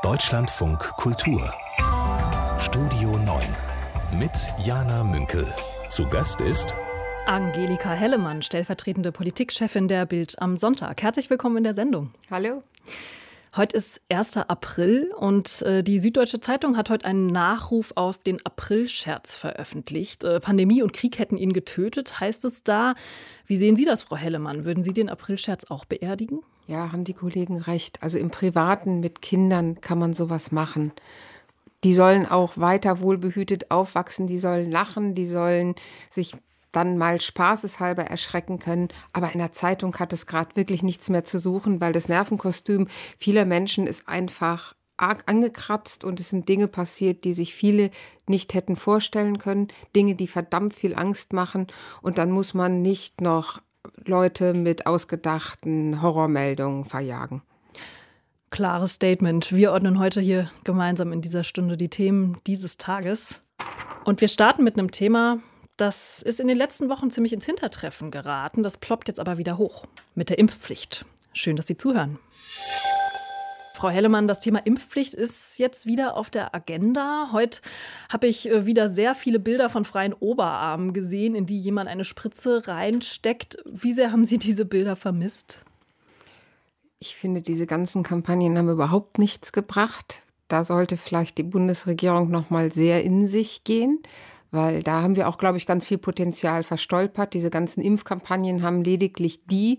Deutschlandfunk Kultur Studio 9 mit Jana Münkel. Zu Gast ist Angelika Hellemann, stellvertretende Politikchefin der Bild am Sonntag. Herzlich willkommen in der Sendung. Hallo. Heute ist 1. April und die Süddeutsche Zeitung hat heute einen Nachruf auf den Aprilscherz veröffentlicht. Pandemie und Krieg hätten ihn getötet, heißt es da. Wie sehen Sie das, Frau Hellemann? Würden Sie den Aprilscherz auch beerdigen? Ja, haben die Kollegen recht. Also im Privaten mit Kindern kann man sowas machen. Die sollen auch weiter wohlbehütet aufwachsen, die sollen lachen, die sollen sich dann mal spaßeshalber erschrecken können. Aber in der Zeitung hat es gerade wirklich nichts mehr zu suchen, weil das Nervenkostüm vieler Menschen ist einfach arg angekratzt und es sind Dinge passiert, die sich viele nicht hätten vorstellen können. Dinge, die verdammt viel Angst machen. Und dann muss man nicht noch Leute mit ausgedachten Horrormeldungen verjagen. Klares Statement. Wir ordnen heute hier gemeinsam in dieser Stunde die Themen dieses Tages. Und wir starten mit einem Thema, das ist in den letzten Wochen ziemlich ins Hintertreffen geraten. Das ploppt jetzt aber wieder hoch mit der Impfpflicht. Schön, dass Sie zuhören. Frau Hellemann, das Thema Impfpflicht ist jetzt wieder auf der Agenda. Heute habe ich wieder sehr viele Bilder von freien Oberarmen gesehen, in die jemand eine Spritze reinsteckt. Wie sehr haben Sie diese Bilder vermisst? Ich finde, diese ganzen Kampagnen haben überhaupt nichts gebracht. Da sollte vielleicht die Bundesregierung noch mal sehr in sich gehen. Weil da haben wir auch, glaube ich, ganz viel Potenzial verstolpert. Diese ganzen Impfkampagnen haben lediglich die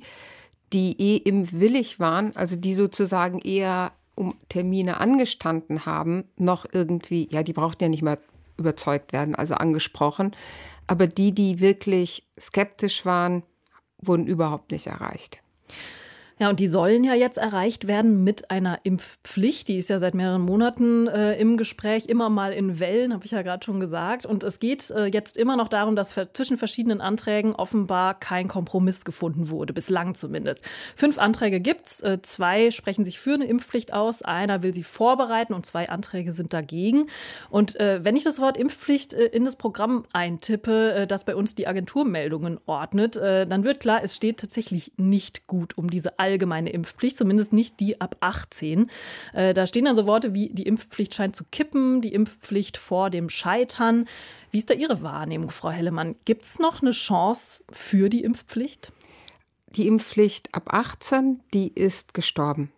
impfwillig waren, also die sozusagen eher um Termine angestanden haben, noch irgendwie, ja, die brauchten ja nicht mal überzeugt werden, also angesprochen. Aber die wirklich skeptisch waren, wurden überhaupt nicht erreicht. Ja, und die sollen ja jetzt erreicht werden mit einer Impfpflicht. Die ist ja seit mehreren Monaten im Gespräch, immer mal in Wellen, habe ich ja gerade schon gesagt. Und es geht jetzt immer noch darum, dass zwischen verschiedenen Anträgen offenbar kein Kompromiss gefunden wurde, bislang zumindest. 5 Anträge gibt's, 2 sprechen sich für eine Impfpflicht aus, einer will sie vorbereiten und 2 Anträge sind dagegen. Und wenn ich das Wort Impfpflicht in das Programm eintippe, das bei uns die Agenturmeldungen ordnet, dann wird klar, es steht tatsächlich nicht gut um diese allgemeine Impfpflicht, zumindest nicht die ab 18. Da stehen dann so Worte wie, die Impfpflicht scheint zu kippen, die Impfpflicht vor dem Scheitern. Wie ist da Ihre Wahrnehmung, Frau Hellemann? Gibt es noch eine Chance für die Impfpflicht? Die Impfpflicht ab 18, die ist gestorben.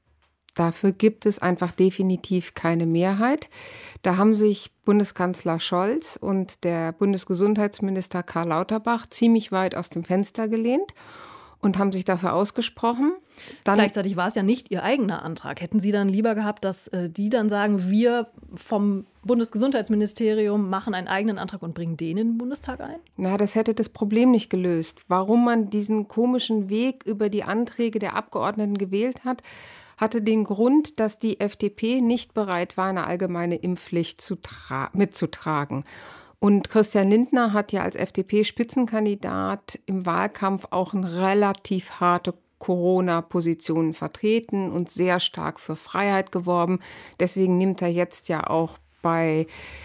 Dafür gibt es einfach definitiv keine Mehrheit. Da haben sich Bundeskanzler Scholz und der Bundesgesundheitsminister Karl Lauterbach ziemlich weit aus dem Fenster gelehnt und haben sich dafür ausgesprochen. Gleichzeitig war es ja nicht Ihr eigener Antrag. Hätten Sie dann lieber gehabt, dass die dann sagen, wir vom Bundesgesundheitsministerium machen einen eigenen Antrag und bringen den in den Bundestag ein? Na, das hätte das Problem nicht gelöst. Warum man diesen komischen Weg über die Anträge der Abgeordneten gewählt hat, hatte den Grund, dass die FDP nicht bereit war, eine allgemeine Impfpflicht mitzutragen. Und Christian Lindner hat ja als FDP-Spitzenkandidat im Wahlkampf auch eine relativ harte Corona-Position vertreten und sehr stark für Freiheit geworben. Deswegen nimmt er jetzt ja auch bei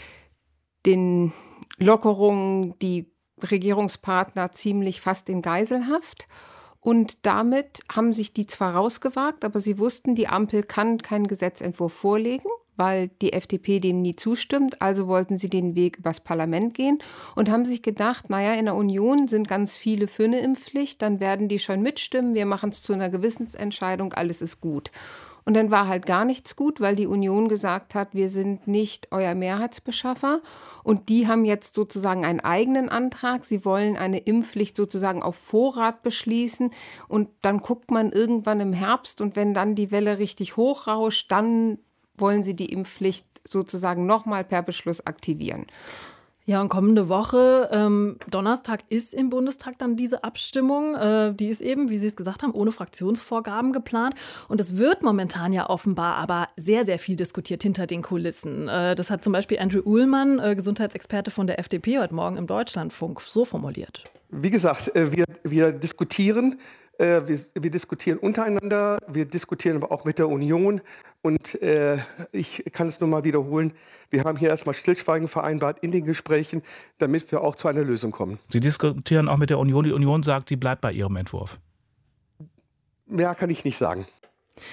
den Lockerungen die Regierungspartner ziemlich fast in Geiselhaft. Und damit haben sich die zwar rausgewagt, aber sie wussten, die Ampel kann keinen Gesetzentwurf vorlegen, weil die FDP dem nie zustimmt. Also wollten sie den Weg übers Parlament gehen und haben sich gedacht, naja, in der Union sind ganz viele für eine Impfpflicht, dann werden die schon mitstimmen, wir machen es zu einer Gewissensentscheidung, alles ist gut. Und dann war halt gar nichts gut, weil die Union gesagt hat, wir sind nicht euer Mehrheitsbeschaffer. Und die haben jetzt sozusagen einen eigenen Antrag. Sie wollen eine Impfpflicht sozusagen auf Vorrat beschließen. Und dann guckt man irgendwann im Herbst und wenn dann die Welle richtig hochrauscht, dann wollen sie die Impfpflicht sozusagen nochmal per Beschluss aktivieren. Ja, und kommende Woche, Donnerstag, ist im Bundestag dann diese Abstimmung. Die ist eben, wie Sie es gesagt haben, ohne Fraktionsvorgaben geplant. Und es wird momentan ja offenbar aber sehr, sehr viel diskutiert hinter den Kulissen. Das hat zum Beispiel Andrew Uhlmann, Gesundheitsexperte von der FDP, heute Morgen im Deutschlandfunk so formuliert. Wie gesagt, wir diskutieren. Wir diskutieren untereinander, wir diskutieren aber auch mit der Union. Und ich kann es nur mal wiederholen, wir haben hier erstmal Stillschweigen vereinbart in den Gesprächen, damit wir auch zu einer Lösung kommen. Sie diskutieren auch mit der Union. Die Union sagt, sie bleibt bei ihrem Entwurf. Mehr kann ich nicht sagen.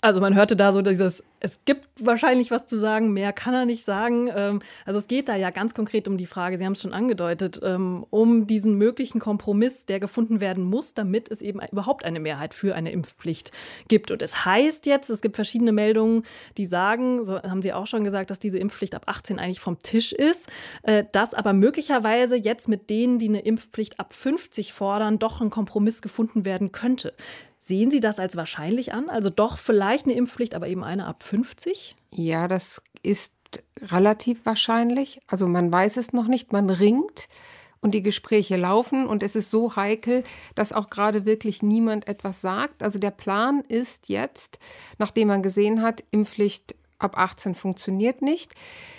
Also man hörte da so dieses, es gibt wahrscheinlich was zu sagen, mehr kann er nicht sagen. Also es geht da ja ganz konkret um die Frage, Sie haben es schon angedeutet, um diesen möglichen Kompromiss, der gefunden werden muss, damit es eben überhaupt eine Mehrheit für eine Impfpflicht gibt. Und es heißt jetzt, es gibt verschiedene Meldungen, die sagen, so haben Sie auch schon gesagt, dass diese Impfpflicht ab 18 eigentlich vom Tisch ist, dass aber möglicherweise jetzt mit denen, die eine Impfpflicht ab 50 fordern, doch ein Kompromiss gefunden werden könnte. Sehen Sie das als wahrscheinlich an? Also doch vielleicht eine Impfpflicht, aber eben eine ab 50? Ja, das ist relativ wahrscheinlich. Also man weiß es noch nicht, man ringt und die Gespräche laufen und es ist so heikel, dass auch gerade wirklich niemand etwas sagt. Also der Plan ist jetzt, nachdem man gesehen hat, Impfpflicht ab 18 funktioniert nicht.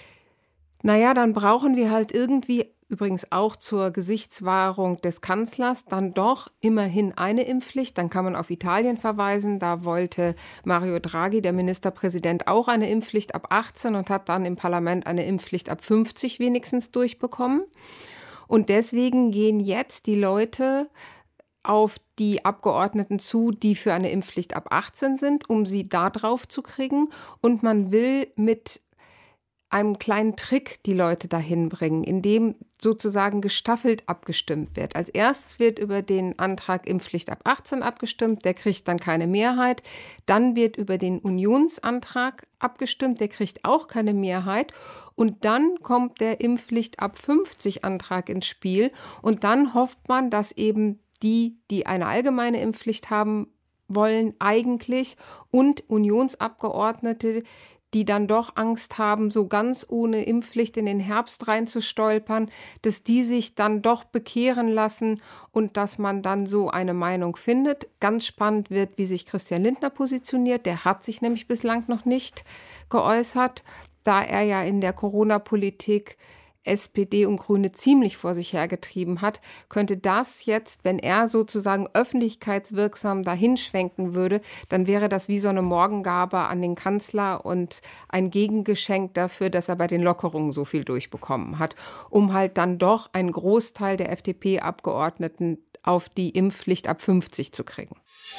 Naja, dann brauchen wir halt irgendwie, übrigens auch zur Gesichtswahrung des Kanzlers, dann doch immerhin eine Impfpflicht. Dann kann man auf Italien verweisen. Da wollte Mario Draghi, der Ministerpräsident, auch eine Impfpflicht ab 18 und hat dann im Parlament eine Impfpflicht ab 50 wenigstens durchbekommen. Und deswegen gehen jetzt die Leute auf die Abgeordneten zu, die für eine Impfpflicht ab 18 sind, um sie da drauf zu kriegen. Und man will mit einem kleinen Trick die Leute dahin bringen, indem sozusagen gestaffelt abgestimmt wird. Als erstes wird über den Antrag Impfpflicht ab 18 abgestimmt, der kriegt dann keine Mehrheit. Dann wird über den Unionsantrag abgestimmt, der kriegt auch keine Mehrheit. Und dann kommt der Impfpflicht ab 50 Antrag ins Spiel. Und dann hofft man, dass eben die eine allgemeine Impfpflicht haben wollen eigentlich und Unionsabgeordnete, die dann doch Angst haben, so ganz ohne Impfpflicht in den Herbst reinzustolpern, dass die sich dann doch bekehren lassen und dass man dann so eine Meinung findet. Ganz spannend wird, wie sich Christian Lindner positioniert. Der hat sich nämlich bislang noch nicht geäußert, da er ja in der Corona-Politik SPD und Grüne ziemlich vor sich hergetrieben hat, könnte das jetzt, wenn er sozusagen öffentlichkeitswirksam dahinschwenken würde, dann wäre das wie so eine Morgengabe an den Kanzler und ein Gegengeschenk dafür, dass er bei den Lockerungen so viel durchbekommen hat, um halt dann doch einen Großteil der FDP-Abgeordneten auf die Impfpflicht ab 50 zu kriegen.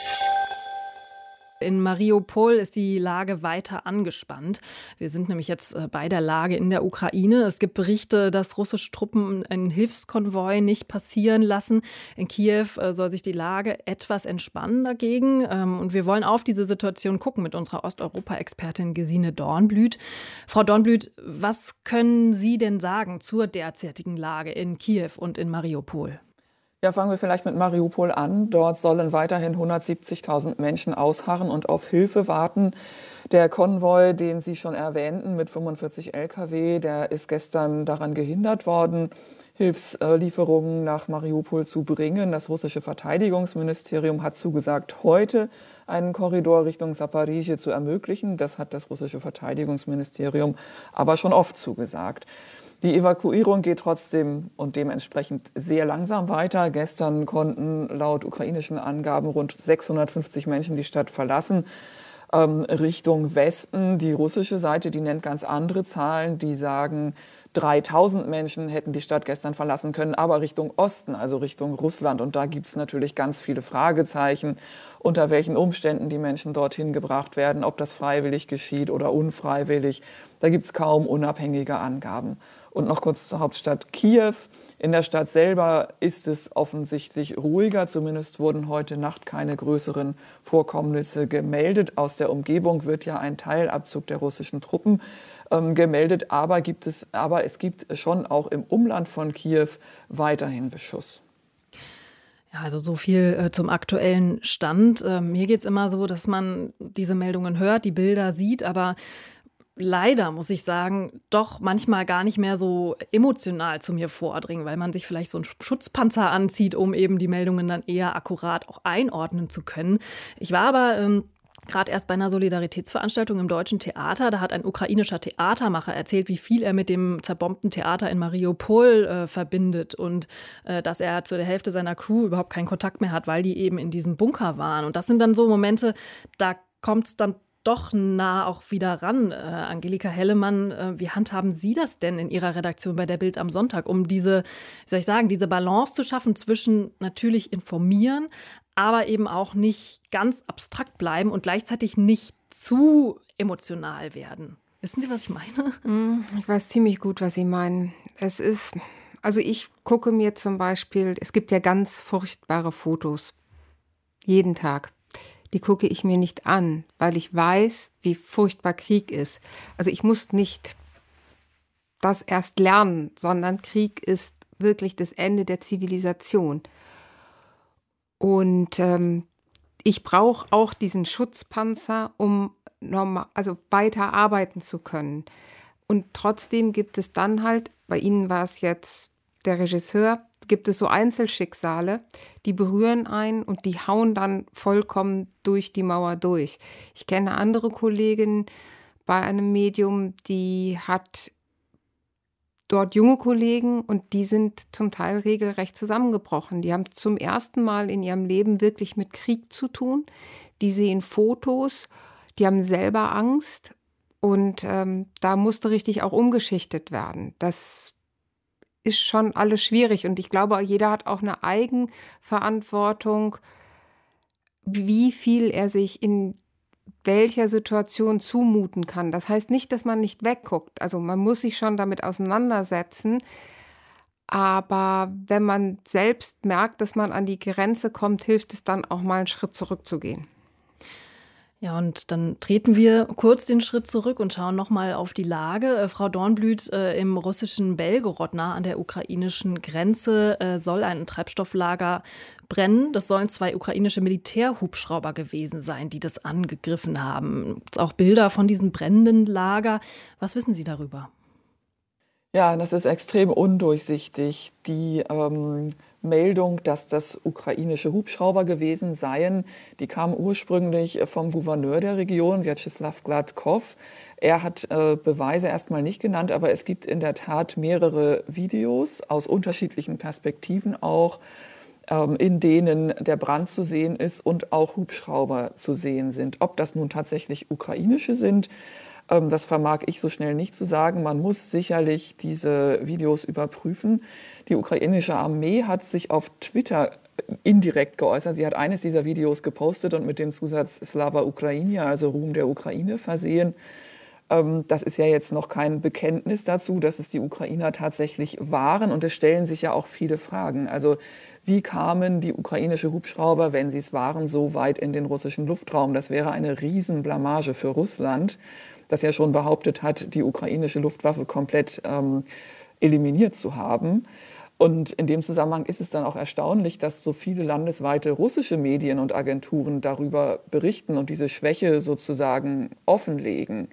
In Mariupol ist die Lage weiter angespannt. Wir sind nämlich jetzt bei der Lage in der Ukraine. Es gibt Berichte, dass russische Truppen einen Hilfskonvoi nicht passieren lassen. In Kiew soll sich die Lage etwas entspannen dagegen. Und wir wollen auf diese Situation gucken mit unserer Osteuropa-Expertin Gesine Dornblüt. Frau Dornblüt, was können Sie denn sagen zur derzeitigen Lage in Kiew und in Mariupol? Ja, fangen wir vielleicht mit Mariupol an. Dort sollen weiterhin 170.000 Menschen ausharren und auf Hilfe warten. Der Konvoi, den Sie schon erwähnten, mit 45 Lkw, der ist gestern daran gehindert worden, Hilfslieferungen nach Mariupol zu bringen. Das russische Verteidigungsministerium hat zugesagt, heute einen Korridor Richtung Saporischschja zu ermöglichen. Das hat das russische Verteidigungsministerium aber schon oft zugesagt. Die Evakuierung geht trotzdem und dementsprechend sehr langsam weiter. Gestern konnten laut ukrainischen Angaben rund 650 Menschen die Stadt verlassen. Richtung Westen, die russische Seite, die nennt ganz andere Zahlen. Die sagen, 3.000 Menschen hätten die Stadt gestern verlassen können, aber Richtung Osten, also Richtung Russland. Und da gibt es natürlich ganz viele Fragezeichen, unter welchen Umständen die Menschen dorthin gebracht werden, ob das freiwillig geschieht oder unfreiwillig. Da gibt es kaum unabhängige Angaben. Und noch kurz zur Hauptstadt Kiew. In der Stadt selber ist es offensichtlich ruhiger. Zumindest wurden heute Nacht keine größeren Vorkommnisse gemeldet. Aus der Umgebung wird ja ein Teilabzug der russischen Truppen gemeldet. Aber es gibt schon auch im Umland von Kiew weiterhin Beschuss. Ja, also so viel zum aktuellen Stand. Mir geht es immer so, dass man diese Meldungen hört, die Bilder sieht, aber leider, muss ich sagen, doch manchmal gar nicht mehr so emotional zu mir vordringen, weil man sich vielleicht so einen Schutzpanzer anzieht, um eben die Meldungen dann eher akkurat auch einordnen zu können. Ich war aber gerade erst bei einer Solidaritätsveranstaltung im Deutschen Theater. Da hat ein ukrainischer Theatermacher erzählt, wie viel er mit dem zerbombten Theater in Mariupol verbindet und dass er zu der Hälfte seiner Crew überhaupt keinen Kontakt mehr hat, weil die eben in diesem Bunker waren. Und das sind dann so Momente, da kommt es dann doch nah auch wieder ran. Angelika Hellemann, wie handhaben Sie das denn in Ihrer Redaktion bei der Bild am Sonntag, um diese, wie soll ich sagen, diese Balance zu schaffen zwischen natürlich informieren, aber eben auch nicht ganz abstrakt bleiben und gleichzeitig nicht zu emotional werden? Wissen Sie, was ich meine? Ich weiß ziemlich gut, was Sie meinen. Also ich gucke mir zum Beispiel, es gibt ja ganz furchtbare Fotos, jeden Tag. Die gucke ich mir nicht an, weil ich weiß, wie furchtbar Krieg ist. Also ich muss nicht das erst lernen, sondern Krieg ist wirklich das Ende der Zivilisation. Und ich brauche auch diesen Schutzpanzer, um weiter arbeiten zu können. Und trotzdem gibt es dann halt, bei Ihnen war es jetzt der Regisseur, gibt es so Einzelschicksale, die berühren einen und die hauen dann vollkommen durch die Mauer durch. Ich kenne andere Kolleginnen bei einem Medium, die hat dort junge Kollegen und die sind zum Teil regelrecht zusammengebrochen. Die haben zum ersten Mal in ihrem Leben wirklich mit Krieg zu tun. Die sehen Fotos, die haben selber Angst und da musste richtig auch umgeschichtet werden. Das ist schon alles schwierig und ich glaube, jeder hat auch eine Eigenverantwortung, wie viel er sich in welcher Situation zumuten kann. Das heißt nicht, dass man nicht wegguckt. Also man muss sich schon damit auseinandersetzen. Aber wenn man selbst merkt, dass man an die Grenze kommt, hilft es dann auch mal einen Schritt zurückzugehen. Ja, und dann treten wir kurz den Schritt zurück und schauen nochmal auf die Lage. Frau Dornblüt, im russischen Belgorod nah an der ukrainischen Grenze soll ein Treibstofflager brennen. Das sollen 2 ukrainische Militärhubschrauber gewesen sein, die das angegriffen haben. Jetzt auch Bilder von diesem brennenden Lager. Was wissen Sie darüber? Ja, das ist extrem undurchsichtig. Die Meldung, dass das ukrainische Hubschrauber gewesen seien, die kam ursprünglich vom Gouverneur der Region, Vyacheslav Gladkov. Er hat Beweise erstmal nicht genannt, aber es gibt in der Tat mehrere Videos aus unterschiedlichen Perspektiven auch, in denen der Brand zu sehen ist und auch Hubschrauber zu sehen sind. Ob das nun tatsächlich ukrainische sind, das vermag ich so schnell nicht zu sagen. Man muss sicherlich diese Videos überprüfen. Die ukrainische Armee hat sich auf Twitter indirekt geäußert. Sie hat eines dieser Videos gepostet und mit dem Zusatz Slava Ukraini, also Ruhm der Ukraine, versehen. Das ist ja jetzt noch kein Bekenntnis dazu, dass es die Ukrainer tatsächlich waren. Und es stellen sich ja auch viele Fragen. Also wie kamen die ukrainische Hubschrauber, wenn sie es waren, so weit in den russischen Luftraum? Das wäre eine Riesenblamage für Russland, das ja schon behauptet hat, die ukrainische Luftwaffe komplett eliminiert zu haben. Und in dem Zusammenhang ist es dann auch erstaunlich, dass so viele landesweite russische Medien und Agenturen darüber berichten und diese Schwäche sozusagen offenlegen.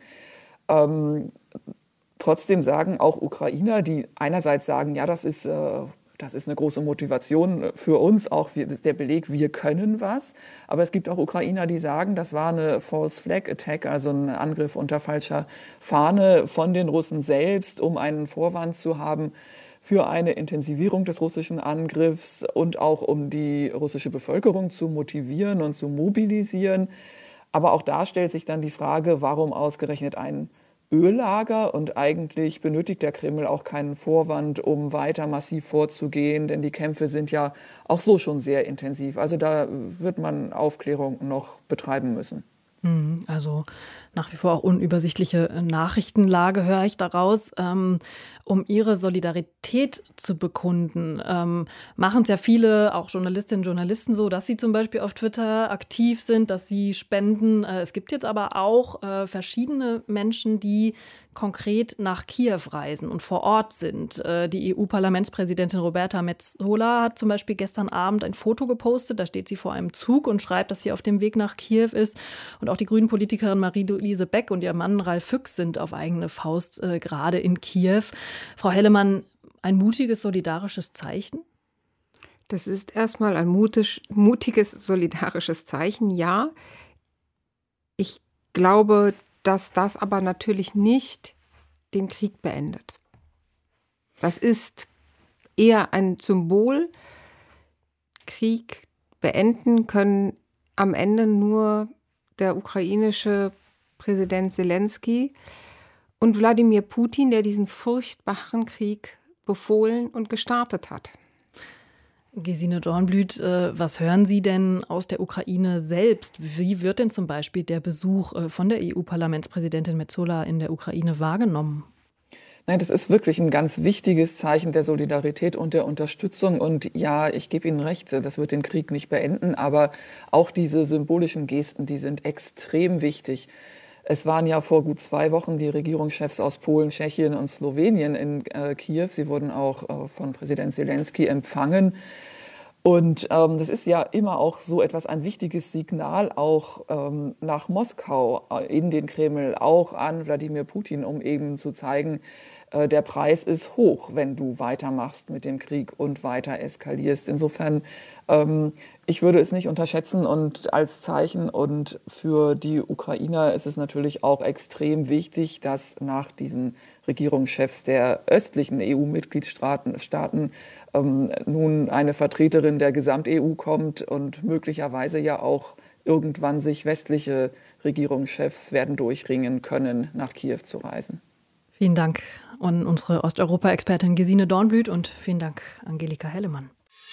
Trotzdem sagen auch Ukrainer, die einerseits sagen, ja, das ist eine große Motivation für uns, auch der Beleg, wir können was. Aber es gibt auch Ukrainer, die sagen, das war eine False Flag Attack, also ein Angriff unter falscher Fahne von den Russen selbst, um einen Vorwand zu haben für eine Intensivierung des russischen Angriffs und auch um die russische Bevölkerung zu motivieren und zu mobilisieren. Aber auch da stellt sich dann die Frage, warum ausgerechnet ein Öllager, und eigentlich benötigt der Kreml auch keinen Vorwand, um weiter massiv vorzugehen, denn die Kämpfe sind ja auch so schon sehr intensiv. Also da wird man Aufklärung noch betreiben müssen. Also nach wie vor auch unübersichtliche Nachrichtenlage höre ich daraus. Um ihre Solidarität zu bekunden, machen es ja viele, auch Journalistinnen und Journalisten so, dass sie zum Beispiel auf Twitter aktiv sind, dass sie spenden. Es gibt jetzt aber auch verschiedene Menschen, die konkret nach Kiew reisen und vor Ort sind. Die EU-Parlamentspräsidentin Roberta Metsola hat zum Beispiel gestern Abend ein Foto gepostet. Da steht sie vor einem Zug und schreibt, dass sie auf dem Weg nach Kiew ist. Und auch die Grünen-Politikerin Marie-Louise Beck und ihr Mann Ralf Füchs sind auf eigene Faust gerade in Kiew. Frau Hellemann, ein mutiges, solidarisches Zeichen? Das ist erstmal ein mutiges, solidarisches Zeichen, ja. Ich glaube, dass das aber natürlich nicht den Krieg beendet. Das ist eher ein Symbol. Krieg beenden können am Ende nur der ukrainische Präsident Zelensky und Wladimir Putin, der diesen furchtbaren Krieg befohlen und gestartet hat. Gesine Dornblüt, was hören Sie denn aus der Ukraine selbst? Wie wird denn zum Beispiel der Besuch von der EU-Parlamentspräsidentin Metsola in der Ukraine wahrgenommen? Nein, das ist wirklich ein ganz wichtiges Zeichen der Solidarität und der Unterstützung. Und ja, ich gebe Ihnen recht, das wird den Krieg nicht beenden. Aber auch diese symbolischen Gesten, die sind extrem wichtig. Es waren ja vor gut 2 Wochen die Regierungschefs aus Polen, Tschechien und Slowenien in Kiew. Sie wurden auch von Präsident Zelensky empfangen. Und das ist ja immer auch so etwas, ein wichtiges Signal auch nach Moskau, in den Kreml, auch an Wladimir Putin, um eben zu zeigen, der Preis ist hoch, wenn du weitermachst mit dem Krieg und weiter eskalierst. Insofern, ich würde es nicht unterschätzen und als Zeichen. Und für die Ukrainer ist es natürlich auch extrem wichtig, dass nach diesen Regierungschefs der östlichen EU-Mitgliedstaaten nun eine Vertreterin der Gesamt-EU kommt und möglicherweise ja auch irgendwann sich westliche Regierungschefs werden durchringen können, nach Kiew zu reisen. Vielen Dank an unsere Osteuropa-Expertin Gesine Dornblüt und vielen Dank, Angelika Hellemann.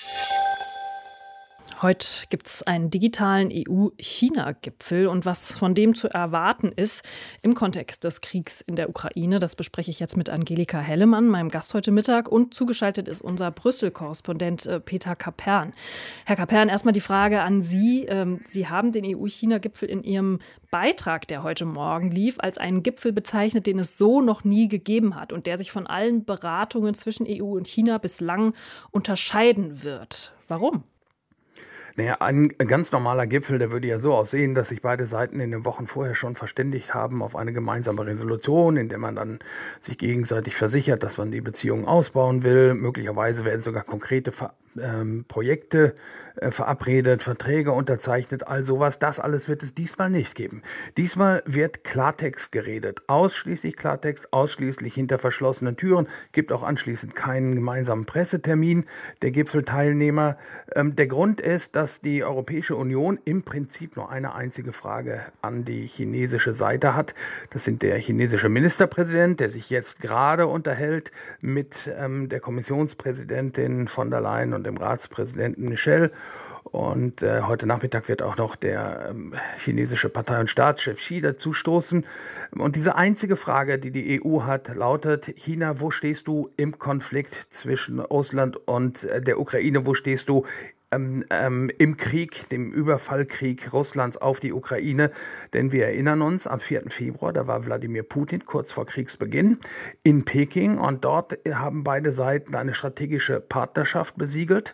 Heute gibt es einen digitalen EU-China-Gipfel und was von dem zu erwarten ist im Kontext des Kriegs in der Ukraine, das bespreche ich jetzt mit Angelika Hellemann, meinem Gast heute Mittag, und zugeschaltet ist unser Brüssel-Korrespondent Peter Kapern. Herr Kapern, erstmal die Frage an Sie. Sie haben den EU-China-Gipfel in Ihrem Beitrag, der heute Morgen lief, als einen Gipfel bezeichnet, den es so noch nie gegeben hat und der sich von allen Beratungen zwischen EU und China bislang unterscheiden wird. Warum? Naja, ein ganz normaler Gipfel, der würde ja so aussehen, dass sich beide Seiten in den Wochen vorher schon verständigt haben auf eine gemeinsame Resolution, in der man dann sich gegenseitig versichert, dass man die Beziehungen ausbauen will. Möglicherweise werden sogar konkrete Projekte verabredet, Verträge unterzeichnet, all sowas. Das alles wird es diesmal nicht geben. Diesmal wird Klartext geredet. Ausschließlich Klartext, ausschließlich hinter verschlossenen Türen. Gibt auch anschließend keinen gemeinsamen Pressetermin der Gipfelteilnehmer. Der Grund ist, dass die Europäische Union im Prinzip nur eine einzige Frage an die chinesische Seite hat. Das sind der chinesische Ministerpräsident, der sich jetzt gerade unterhält mit der Kommissionspräsidentin von der Leyen und dem Ratspräsidenten Michel. Und heute Nachmittag wird auch noch der chinesische Partei- und Staatschef Xi dazustoßen. Und diese einzige Frage, die die EU hat, lautet: China, wo stehst du im Konflikt zwischen Russland und der Ukraine? Wo stehst du im Krieg, dem Überfallkrieg Russlands auf die Ukraine? Denn wir erinnern uns, am 4. Februar, da war Wladimir Putin kurz vor Kriegsbeginn in Peking. Und dort haben beide Seiten eine strategische Partnerschaft besiegelt,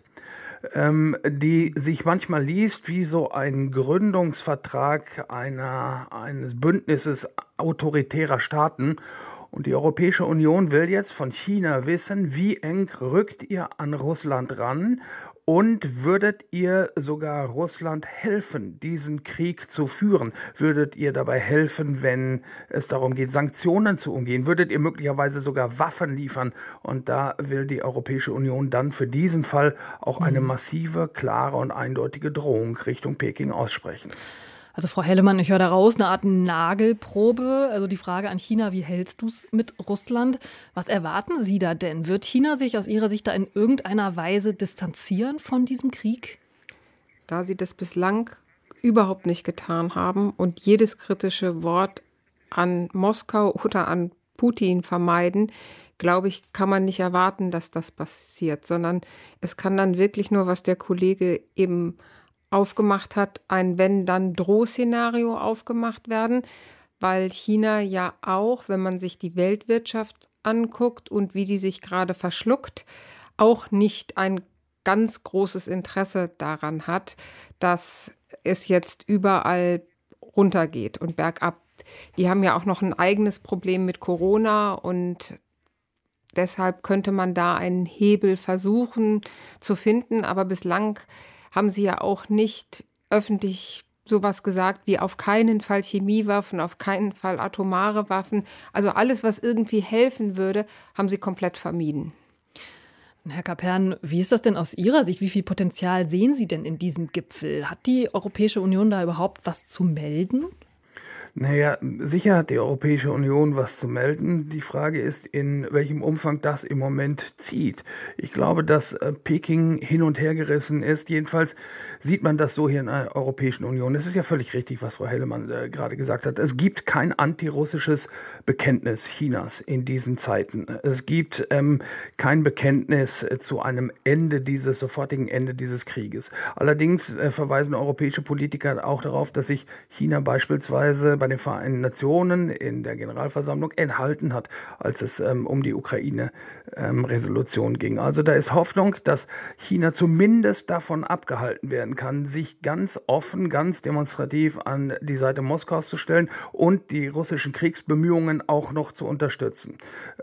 die sich manchmal liest wie so ein Gründungsvertrag eines Bündnisses autoritärer Staaten. Und die Europäische Union will jetzt von China wissen, wie eng rückt ihr an Russland ran und würdet ihr sogar Russland helfen, diesen Krieg zu führen? Würdet ihr dabei helfen, wenn es darum geht, Sanktionen zu umgehen? Würdet ihr möglicherweise sogar Waffen liefern? Und da will die Europäische Union dann für diesen Fall auch eine massive, klare und eindeutige Drohung Richtung Peking aussprechen. Also Frau Hellemann, ich höre daraus eine Art Nagelprobe. Also die Frage an China, wie hältst du es mit Russland? Was erwarten Sie da denn? Wird China sich aus Ihrer Sicht da in irgendeiner Weise distanzieren von diesem Krieg? Da sie das bislang überhaupt nicht getan haben und jedes kritische Wort an Moskau oder an Putin vermeiden, glaube ich, kann man nicht erwarten, dass das passiert, sondern es kann dann wirklich nur, was der Kollege eben aufgemacht hat, ein Wenn-dann-Droh-Szenario aufgemacht werden, weil China ja auch, wenn man sich die Weltwirtschaft anguckt und wie die sich gerade verschluckt, auch nicht ein ganz großes Interesse daran hat, dass es jetzt überall runtergeht und bergab. Die haben ja auch noch ein eigenes Problem mit Corona und deshalb könnte man da einen Hebel versuchen zu finden, aber bislang haben sie ja auch nicht öffentlich sowas gesagt wie auf keinen Fall Chemiewaffen, auf keinen Fall atomare Waffen. Also alles, was irgendwie helfen würde, haben sie komplett vermieden. Herr Kapern, wie ist das denn aus Ihrer Sicht? Wie viel Potenzial sehen Sie denn in diesem Gipfel? Hat die Europäische Union da überhaupt was zu melden? Naja, sicher hat die Europäische Union was zu melden. Die Frage ist, in welchem Umfang das im Moment zieht. Ich glaube, dass Peking hin und her gerissen ist. Jedenfalls sieht man das so hier in der Europäischen Union. Es ist ja völlig richtig, was Frau Hellemann gerade gesagt hat. Es gibt kein antirussisches Bekenntnis Chinas in diesen Zeiten. Es gibt kein Bekenntnis zu einem sofortigen Ende dieses Krieges. Allerdings verweisen europäische Politiker auch darauf, dass sich China beispielsweise bei den Vereinten Nationen in der Generalversammlung enthalten hat, als es um die Ukraine-Resolution ging. Also da ist Hoffnung, dass China zumindest davon abgehalten werden kann, sich ganz offen, ganz demonstrativ an die Seite Moskaus zu stellen und die russischen Kriegsbemühungen auch noch zu unterstützen.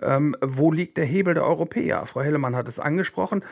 Wo liegt der Hebel der Europäer? Frau Hellemann hat es angesprochen.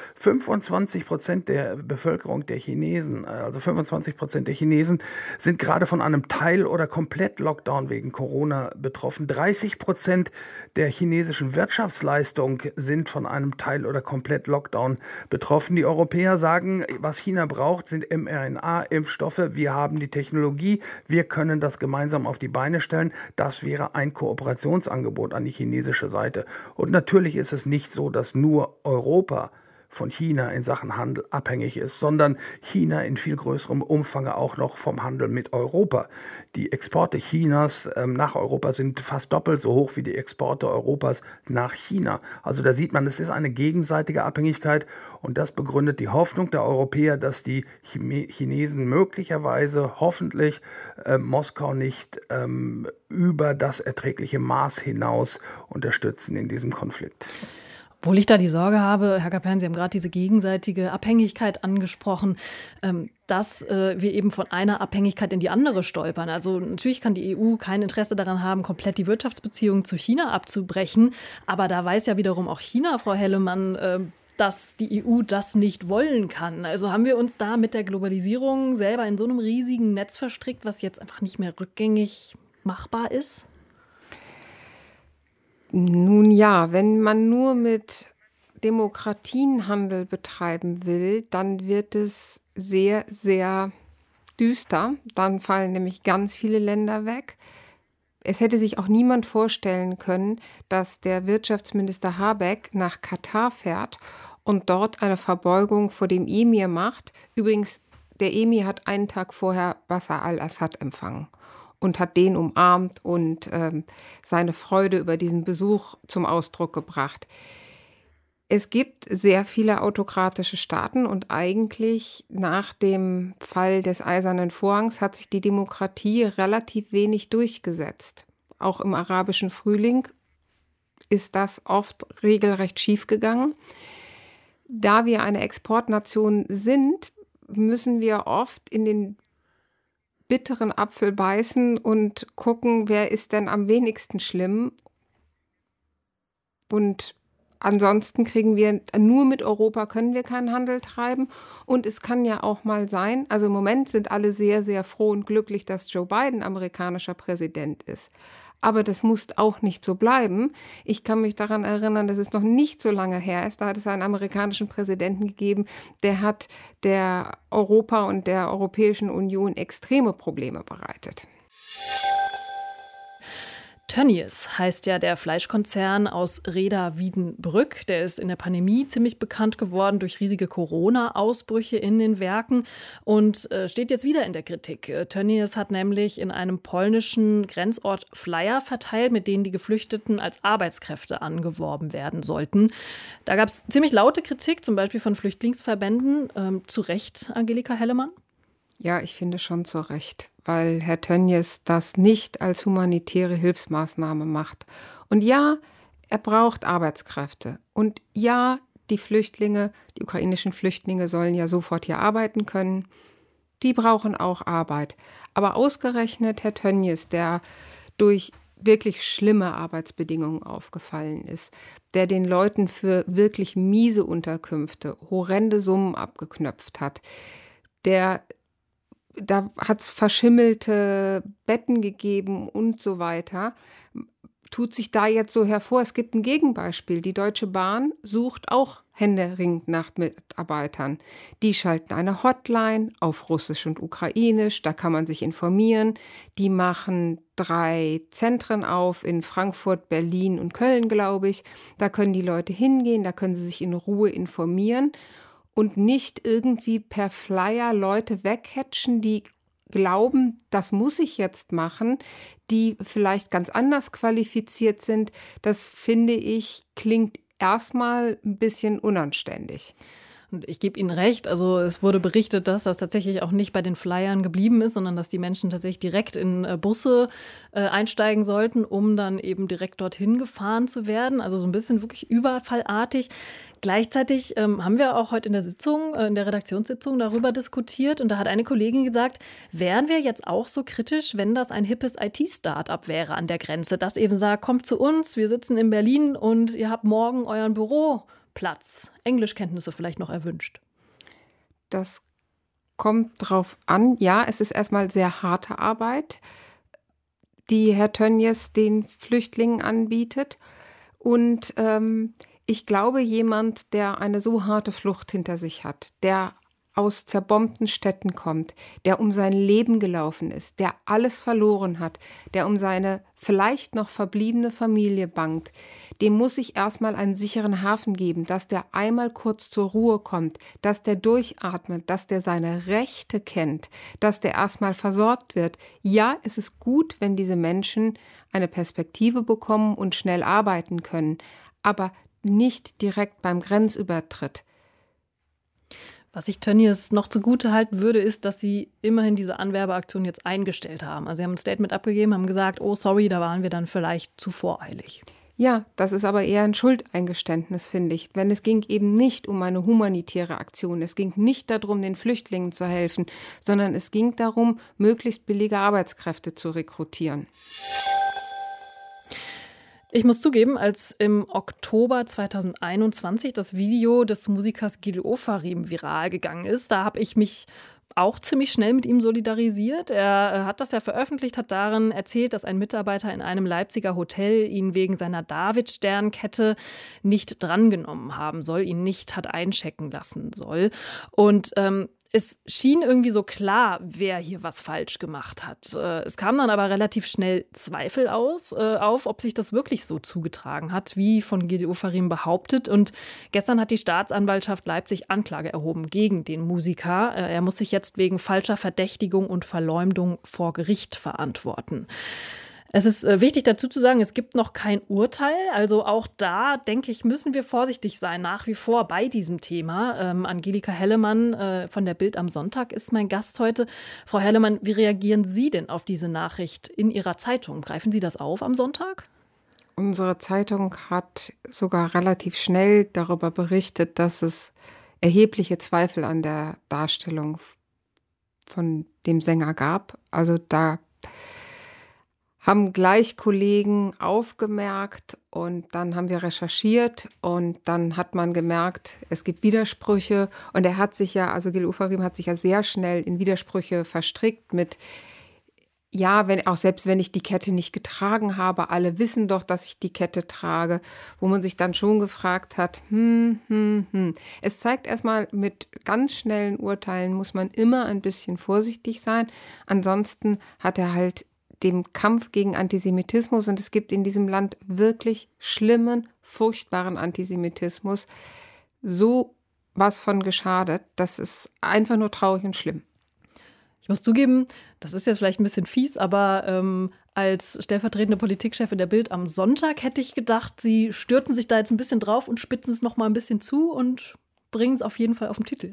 25% der Bevölkerung der Chinesen, also 25% der Chinesen sind gerade von einem Teil- oder Komplett-Lockdown wegen Corona betroffen. 30% der chinesischen Wirtschaftsleistung sind von einem Teil- oder Komplett-Lockdown betroffen. Die Europäer sagen, was China braucht, sind mRNA-Impfstoffe. Wir haben die Technologie, wir können das gemeinsam auf die Beine stellen. Das wäre ein Kooperationsangebot an die chinesische Seite. Und natürlich ist es nicht so, dass nur Europa von China in Sachen Handel abhängig ist, sondern China in viel größerem Umfang auch noch vom Handel mit Europa. Die Exporte Chinas nach Europa sind fast doppelt so hoch wie die Exporte Europas nach China. Also da sieht man, es ist eine gegenseitige Abhängigkeit und das begründet die Hoffnung der Europäer, dass die Chinesen möglicherweise, hoffentlich, Moskau nicht über das erträgliche Maß hinaus unterstützen in diesem Konflikt. Obwohl ich da die Sorge habe, Herr Kapern, Sie haben gerade diese gegenseitige Abhängigkeit angesprochen, dass wir eben von einer Abhängigkeit in die andere stolpern. Also natürlich kann die EU kein Interesse daran haben, komplett die Wirtschaftsbeziehungen zu China abzubrechen. Aber da weiß ja wiederum auch China, Frau Hellemann, dass die EU das nicht wollen kann. Also haben wir uns da mit der Globalisierung selber in so einem riesigen Netz verstrickt, was jetzt einfach nicht mehr rückgängig machbar ist? Nun ja, wenn man nur mit Demokratien Handel betreiben will, dann wird es sehr, sehr düster. Dann fallen nämlich ganz viele Länder weg. Es hätte sich auch niemand vorstellen können, dass der Wirtschaftsminister Habeck nach Katar fährt und dort eine Verbeugung vor dem Emir macht. Übrigens, der Emir hat einen Tag vorher Bashar al-Assad empfangen und hat den umarmt und seine Freude über diesen Besuch zum Ausdruck gebracht. Es gibt sehr viele autokratische Staaten und eigentlich nach dem Fall des Eisernen Vorhangs hat sich die Demokratie relativ wenig durchgesetzt. Auch im arabischen Frühling ist das oft regelrecht schiefgegangen. Da wir eine Exportnation sind, müssen wir oft in den bitteren Apfel beißen und gucken, wer ist denn am wenigsten schlimm. Und ansonsten kriegen wir, nur mit Europa können wir keinen Handel treiben. Und es kann ja auch mal sein, also im Moment sind alle sehr, sehr froh und glücklich, dass Joe Biden amerikanischer Präsident ist. Aber das muss auch nicht so bleiben. Ich kann mich daran erinnern, dass es noch nicht so lange her ist. Da hat es einen amerikanischen Präsidenten gegeben, der hat der Europa und der Europäischen Union extreme Probleme bereitet. Tönnies heißt ja der Fleischkonzern aus Rheda-Wiedenbrück. Der ist in der Pandemie ziemlich bekannt geworden durch riesige Corona-Ausbrüche in den Werken und steht jetzt wieder in der Kritik. Tönnies hat nämlich in einem polnischen Grenzort Flyer verteilt, mit denen die Geflüchteten als Arbeitskräfte angeworben werden sollten. Da gab es ziemlich laute Kritik, zum Beispiel von Flüchtlingsverbänden. Zu Recht, Angelika Hellemann? Ja, ich finde schon zu Recht, weil Herr Tönnies das nicht als humanitäre Hilfsmaßnahme macht. Und ja, er braucht Arbeitskräfte. Und ja, die Flüchtlinge, die ukrainischen Flüchtlinge sollen ja sofort hier arbeiten können. Die brauchen auch Arbeit. Aber ausgerechnet Herr Tönnies, der durch wirklich schlimme Arbeitsbedingungen aufgefallen ist, der den Leuten für wirklich miese Unterkünfte horrende Summen abgeknöpft hat, da hat es verschimmelte Betten gegeben und so weiter. tut sich da jetzt so hervor? Es gibt ein Gegenbeispiel. Die Deutsche Bahn sucht auch händeringend nach Mitarbeitern. Die schalten eine Hotline auf Russisch und Ukrainisch, da kann man sich informieren. Die machen 3 Zentren auf in Frankfurt, Berlin und Köln, glaube ich. Da können die Leute hingehen, da können sie sich in Ruhe informieren und nicht irgendwie per Flyer Leute weghatchen, die glauben, das muss ich jetzt machen, die vielleicht ganz anders qualifiziert sind. Das, finde ich, klingt erstmal ein bisschen unanständig. Und ich gebe Ihnen recht, also es wurde berichtet, dass das tatsächlich auch nicht bei den Flyern geblieben ist, sondern dass die Menschen tatsächlich direkt in Busse einsteigen sollten, um dann eben direkt dorthin gefahren zu werden. Also so ein bisschen wirklich überfallartig. Gleichzeitig haben wir auch heute in der Sitzung, in der Redaktionssitzung darüber diskutiert. Und da hat eine Kollegin gesagt, wären wir jetzt auch so kritisch, wenn das ein hippes IT-Startup wäre an der Grenze, das eben sagt, kommt zu uns, wir sitzen in Berlin und ihr habt morgen euren Büroplatz. Englischkenntnisse vielleicht noch erwünscht. Das kommt drauf an. Ja, es ist erstmal sehr harte Arbeit, die Herr Tönjes den Flüchtlingen anbietet. Und ich glaube, jemand, der eine so harte Flucht hinter sich hat, der aus zerbombten Städten kommt, der um sein Leben gelaufen ist, der alles verloren hat, der um seine vielleicht noch verbliebene Familie bangt, dem muss ich erstmal einen sicheren Hafen geben, dass der einmal kurz zur Ruhe kommt, dass der durchatmet, dass der seine Rechte kennt, dass der erstmal versorgt wird. Ja, es ist gut, wenn diese Menschen eine Perspektive bekommen und schnell arbeiten können, aber nicht direkt beim Grenzübertritt. Was ich Tönnies noch zugute halten würde, ist, dass sie immerhin diese Anwerbeaktion jetzt eingestellt haben. Also sie haben ein Statement abgegeben, haben gesagt, oh sorry, da waren wir dann vielleicht zu voreilig. Ja, das ist aber eher ein Schuldeingeständnis, finde ich. Denn es ging eben nicht um eine humanitäre Aktion. Es ging nicht darum, den Flüchtlingen zu helfen, sondern es ging darum, möglichst billige Arbeitskräfte zu rekrutieren. Ich muss zugeben, als im Oktober 2021 das Video des Musikers Gil Ofarim viral gegangen ist, da habe ich mich auch ziemlich schnell mit ihm solidarisiert. Er hat das ja veröffentlicht, hat darin erzählt, dass ein Mitarbeiter in einem Leipziger Hotel ihn wegen seiner David-Sternkette nicht drangenommen haben soll, ihn nicht hat einchecken lassen soll. Und es schien irgendwie so klar, wer hier was falsch gemacht hat. Es kamen dann aber relativ schnell Zweifel auf, ob sich das wirklich so zugetragen hat, wie von Gil Ofarim behauptet. Und gestern hat die Staatsanwaltschaft Leipzig Anklage erhoben gegen den Musiker. Er muss sich jetzt wegen falscher Verdächtigung und Verleumdung vor Gericht verantworten. Es ist wichtig dazu zu sagen, es gibt noch kein Urteil. Also auch da, denke ich, müssen wir vorsichtig sein, nach wie vor bei diesem Thema. Angelika Hellemann von der Bild am Sonntag ist mein Gast heute. Frau Hellemann, wie reagieren Sie denn auf diese Nachricht in Ihrer Zeitung? Greifen Sie das auf am Sonntag? Unsere Zeitung hat sogar relativ schnell darüber berichtet, dass es erhebliche Zweifel an der Darstellung von dem Sänger gab. Also da haben gleich Kollegen aufgemerkt und dann haben wir recherchiert und dann hat man gemerkt, es gibt Widersprüche und er hat sich ja, also Gil Ofarim hat sich ja sehr schnell in Widersprüche verstrickt mit, ja, selbst wenn ich die Kette nicht getragen habe, alle wissen doch, dass ich die Kette trage, wo man sich dann schon gefragt hat, Es zeigt erstmal, mit ganz schnellen Urteilen muss man immer ein bisschen vorsichtig sein, ansonsten hat er halt dem Kampf gegen Antisemitismus, und es gibt in diesem Land wirklich schlimmen, furchtbaren Antisemitismus, so was von geschadet. Das ist einfach nur traurig und schlimm. Ich muss zugeben, das ist jetzt vielleicht ein bisschen fies, aber als stellvertretende Politikchefin der Bild am Sonntag hätte ich gedacht, Sie stürzen sich da jetzt ein bisschen drauf und spitzen es noch mal ein bisschen zu und bringen es auf jeden Fall auf den Titel.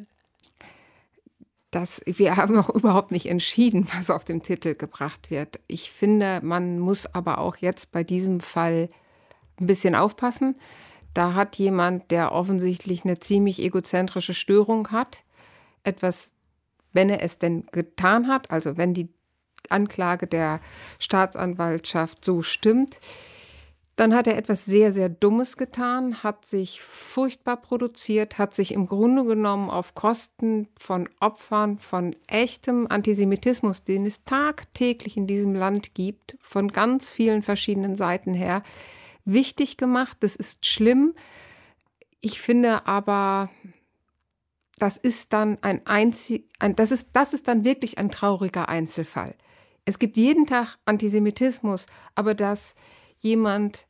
Wir haben noch überhaupt nicht entschieden, was auf dem Titel gebracht wird. Ich finde, man muss aber auch jetzt bei diesem Fall ein bisschen aufpassen. Da hat jemand, der offensichtlich eine ziemlich egozentrische Störung hat, etwas, wenn er es denn getan hat, also wenn die Anklage der Staatsanwaltschaft so stimmt, Dann hat er etwas sehr, sehr Dummes getan, hat sich furchtbar produziert, hat sich im Grunde genommen auf Kosten von Opfern von echtem Antisemitismus, den es tagtäglich in diesem Land gibt, von ganz vielen verschiedenen Seiten her, wichtig gemacht. Das ist schlimm. Ich finde aber, das ist dann das ist dann wirklich ein trauriger Einzelfall. Es gibt jeden Tag Antisemitismus, aber dass jemand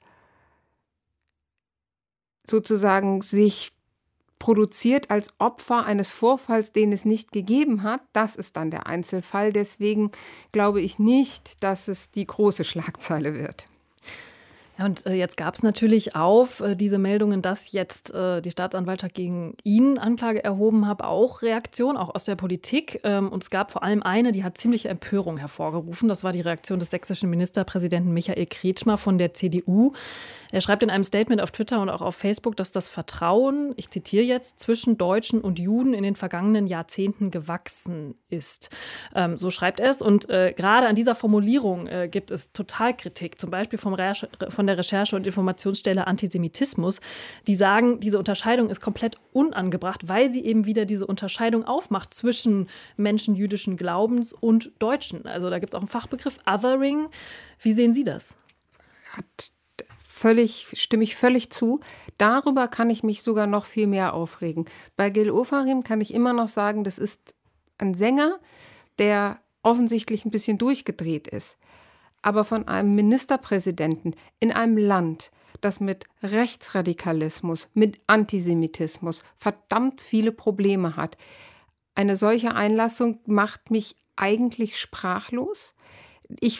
sozusagen sich produziert als Opfer eines Vorfalls, den es nicht gegeben hat, das ist dann der Einzelfall. Deswegen glaube ich nicht, dass es die große Schlagzeile wird. Ja, und jetzt gab es natürlich diese Meldungen, dass jetzt die Staatsanwaltschaft gegen ihn Anklage erhoben hat, auch Reaktion, auch aus der Politik. Und es gab vor allem eine, die hat ziemliche Empörung hervorgerufen. Das war die Reaktion des sächsischen Ministerpräsidenten Michael Kretschmer von der CDU. Er schreibt in einem Statement auf Twitter und auch auf Facebook, dass das Vertrauen, ich zitiere jetzt, zwischen Deutschen und Juden in den vergangenen Jahrzehnten gewachsen ist. So schreibt er es. Und gerade an dieser Formulierung gibt es total Kritik, zum Beispiel von der Recherche- und Informationsstelle Antisemitismus, die sagen, diese Unterscheidung ist komplett unangebracht, weil sie eben wieder diese Unterscheidung aufmacht zwischen Menschen jüdischen Glaubens und Deutschen. Also da gibt es auch einen Fachbegriff, Othering. Wie sehen Sie das? Stimme ich völlig zu. Darüber kann ich mich sogar noch viel mehr aufregen. Bei Gil Ofarim kann ich immer noch sagen, das ist ein Sänger, der offensichtlich ein bisschen durchgedreht ist. Aber von einem Ministerpräsidenten in einem Land, das mit Rechtsradikalismus, mit Antisemitismus verdammt viele Probleme hat, eine solche Einlassung macht mich eigentlich sprachlos. Ich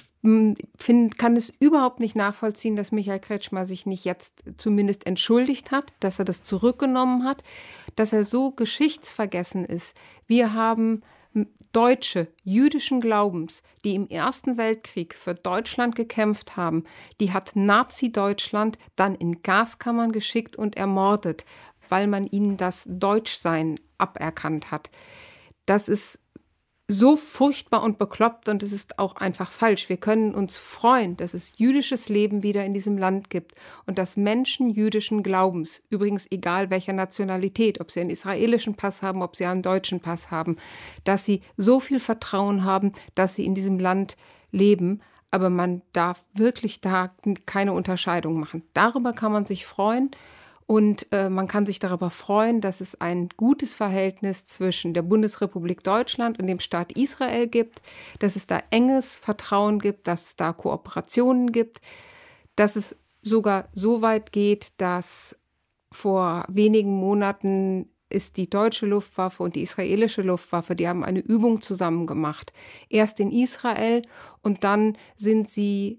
kann es überhaupt nicht nachvollziehen, dass Michael Kretschmer sich nicht jetzt zumindest entschuldigt hat, dass er das zurückgenommen hat, dass er so geschichtsvergessen ist. Wir haben Deutsche jüdischen Glaubens, die im Ersten Weltkrieg für Deutschland gekämpft haben, die hat Nazi-Deutschland dann in Gaskammern geschickt und ermordet, weil man ihnen das Deutschsein aberkannt hat. Das ist so furchtbar und bekloppt und es ist auch einfach falsch. Wir können uns freuen, dass es jüdisches Leben wieder in diesem Land gibt und dass Menschen jüdischen Glaubens, übrigens egal welcher Nationalität, ob sie einen israelischen Pass haben, ob sie einen deutschen Pass haben, dass sie so viel Vertrauen haben, dass sie in diesem Land leben. Aber man darf wirklich da keine Unterscheidung machen. Darüber kann man sich freuen. Und man kann sich darüber freuen, dass es ein gutes Verhältnis zwischen der Bundesrepublik Deutschland und dem Staat Israel gibt, dass es da enges Vertrauen gibt, dass es da Kooperationen gibt, dass es sogar so weit geht, dass vor wenigen Monaten ist die deutsche Luftwaffe und die israelische Luftwaffe, die haben eine Übung zusammen gemacht. Erst in Israel und dann sind sie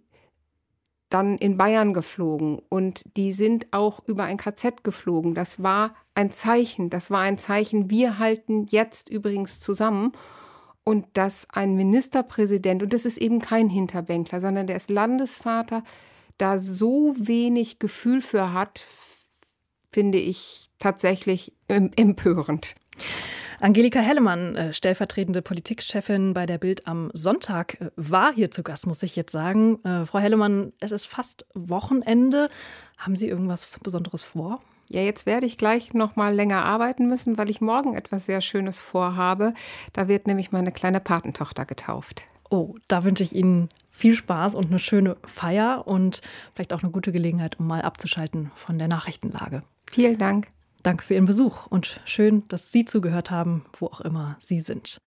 dann in Bayern geflogen und die sind auch über ein KZ geflogen. Das war ein Zeichen, wir halten jetzt übrigens zusammen und dass ein Ministerpräsident, und das ist eben kein Hinterbänkler, sondern der ist Landesvater, da so wenig Gefühl für hat, finde ich tatsächlich empörend. Angelika Hellemann, stellvertretende Politikchefin bei der Bild am Sonntag, war hier zu Gast, muss ich jetzt sagen. Frau Hellemann, es ist fast Wochenende. Haben Sie irgendwas Besonderes vor? Ja, jetzt werde ich gleich noch mal länger arbeiten müssen, weil ich morgen etwas sehr Schönes vorhabe. Da wird nämlich meine kleine Patentochter getauft. Oh, da wünsche ich Ihnen viel Spaß und eine schöne Feier und vielleicht auch eine gute Gelegenheit, um mal abzuschalten von der Nachrichtenlage. Vielen Dank. Danke für Ihren Besuch und schön, dass Sie zugehört haben, wo auch immer Sie sind.